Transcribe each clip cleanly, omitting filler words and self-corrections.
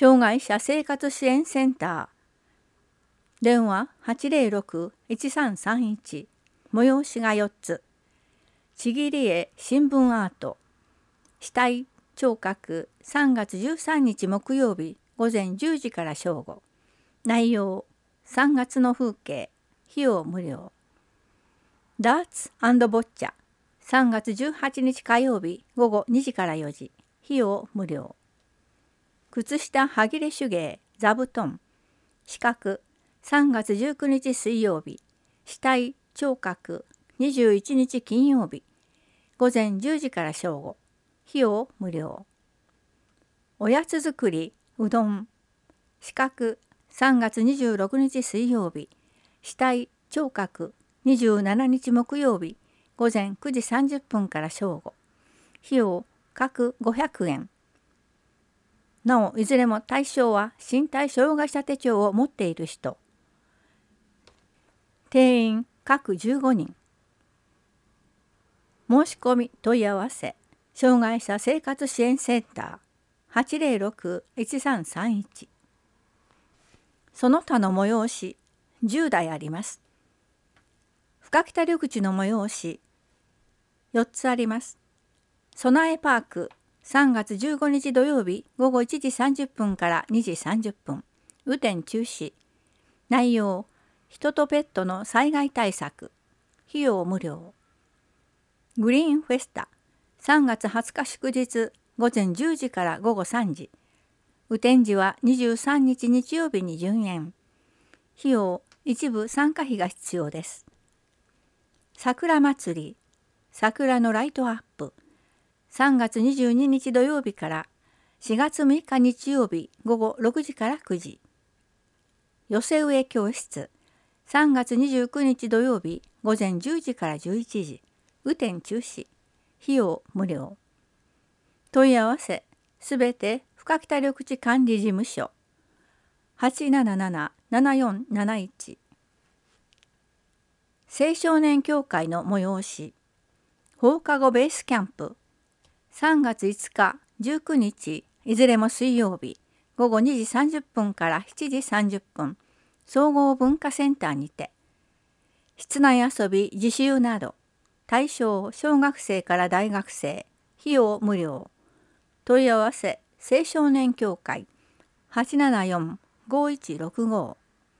障害者生活支援センター。電話806-1331。催しが4つ。ちぎり絵新聞アート。死体聴覚3月13日木曜日午前10時から正午。内容3月の風景。費用無料。ダーツ&ボッチャ3月18日火曜日午後2時から4時。費用無料。靴下はぎれ手芸座布団資格3月19日水曜日。死体聴覚21日金曜日午前10時から正午。費用無料。おやつ作りうどん資格3月26日水曜日。死体聴覚27日木曜日午前9時30分から正午。費用各500円。なおいずれも対象は身体障害者手帳を持っている人。定員各15人。申し込み問い合わせ障害者生活支援センター 806-1331。その他の催し10台あります。深北緑地の催し4つあります。備えパーク3月15日土曜日午後1時30分から2時30分。雨天中止。内容人とペットの災害対策。費用無料。グリーンフェスタ3月20日祝日午前10時から午後3時。雨天時は23日日曜日に順延。費用一部参加費が必要です。桜祭り桜のライトアップ3月22日土曜日から4月6日日曜日午後6時から9時。寄せ植え教室3月29日土曜日午前10時から11時。雨天中止。費用無料。問い合わせすべて深北緑地管理事務所 877-7471。青少年協会の催し放課後ベースキャンプ3月5日19日いずれも水曜日午後2時30分から7時30分総合文化センターにて室内遊び自習など対象小学生から大学生費用無料。問い合わせ青少年協会 874-5165。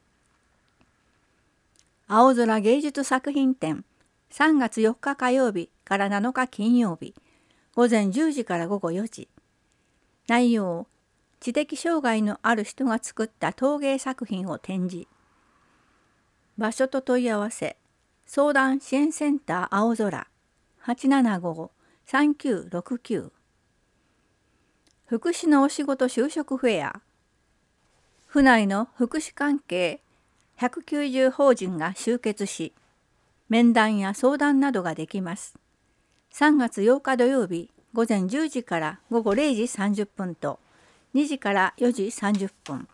青空芸術作品展3月4日火曜日から7日金曜日午前10時から午後4時。内容知的障害のある人が作った陶芸作品を展示。場所と問い合わせ相談支援センター青空 875-3969。 福祉のお仕事就職フェア府内の福祉関係190法人が集結し面談や相談などができます。3月8日土曜日午前10時から午後0時30分と2時から4時30分。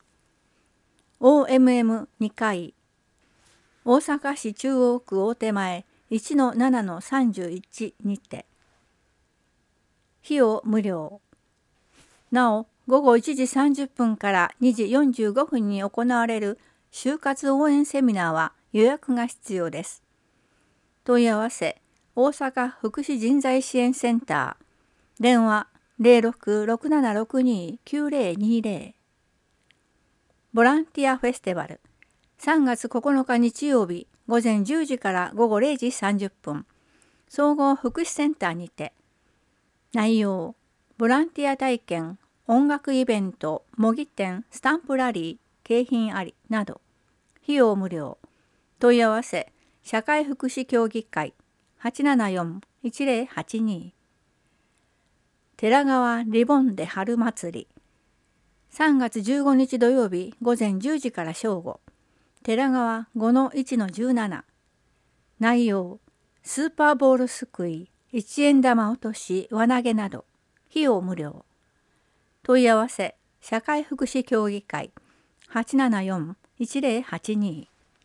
OMM2 階大阪市中央区大手前 1-7-31 にて。費用無料。なお午後1時30分から2時45分に行われる就活応援セミナーは予約が必要です。問い合わせ大阪福祉人材支援センター電話 0667629020。 ボランティアフェスティバル3月9日日曜日午前10時から午後0時30分総合福祉センターにて。内容ボランティア体験音楽イベント模擬店スタンプラリー景品ありなど費用無料。問い合わせ社会福祉協議会 874-1082。 寺川リボンで春祭り3月15日土曜日午前10時から正午。寺川 5-1-17。 内容スーパーボールすくい1円玉落とし輪投げなど費用無料。問い合わせ社会福祉協議会 874-1082。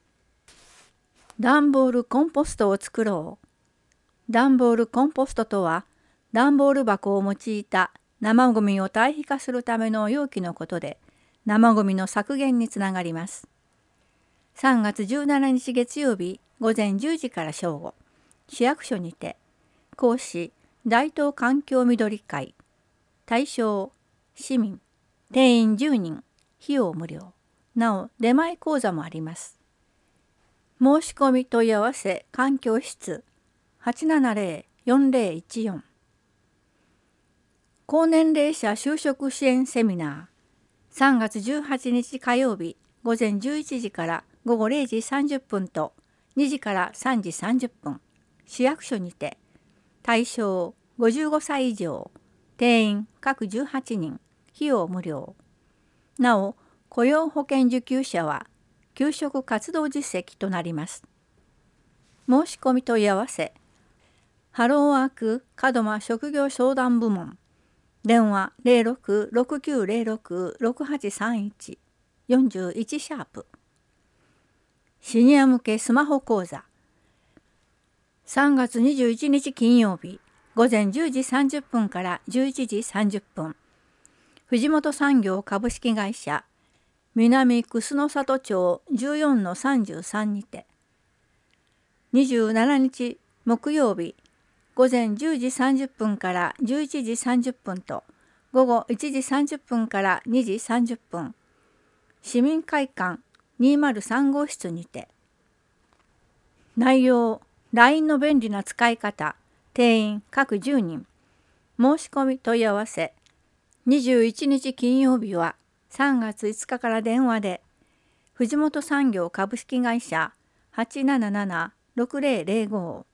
段ボールコンポストを作ろう。段ボールコンポストとは段ボール箱を用いた生ごみを堆肥化するための容器のことで生ゴミの削減につながります。3月17日月曜日午前10時から正午、市役所にて講師大東環境緑会、対象市民、定員10人、費用無料、なお出前講座もあります。申し込み問い合わせ環境室 870-4014。 高年齢者就職支援セミナー、3月18日火曜日午前11時から午後0時30分と2時から3時30分、市役所にて対象55歳以上、定員各18人、費用無料、なお雇用保険受給者は求職活動実績となります。申し込み問い合わせハローワーク門真職業相談部門、電話 0669066831 41シャープ。シニア向けスマホ講座、3月21日金曜日午前10時30分から11時30分、藤本産業株式会社南楠の里町 14-33 にて、27日木曜日午前10時30分から11時30分と午後1時30分から2時30分、市民会館203号室にて。内容 LINE の便利な使い方、定員各10人、申し込み問い合わせ21日金曜日は3月5日から電話で藤本産業株式会社 877-6005、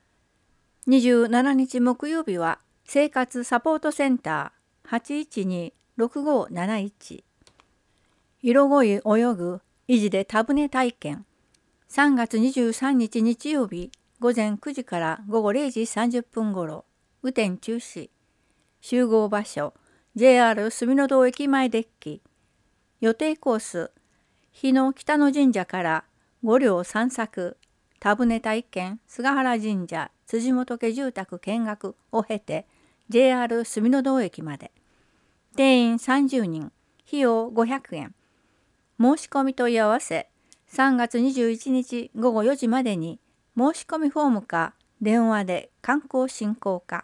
27日木曜日は生活サポートセンター 812-6571、 色恋泳ぐ維持で田船体験、3月23日日曜日午前9時から午後0時30分ごろ、雨天中止、集合場所 JR 住の堂駅前デッキ、予定コース日野北野神社から5両散策、田船体験菅原神社辻本家住宅見学を経て JR 住の堂駅まで、定員30人、費用500円、申し込み問い合わせ3月21日午後4時までに申し込みフォームか電話で観光振興課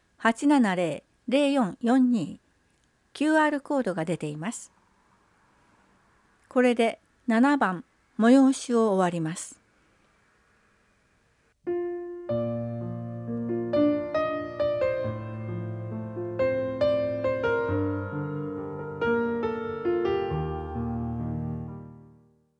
870-0442、 QR コードが出ています。これで7番催しを終わります。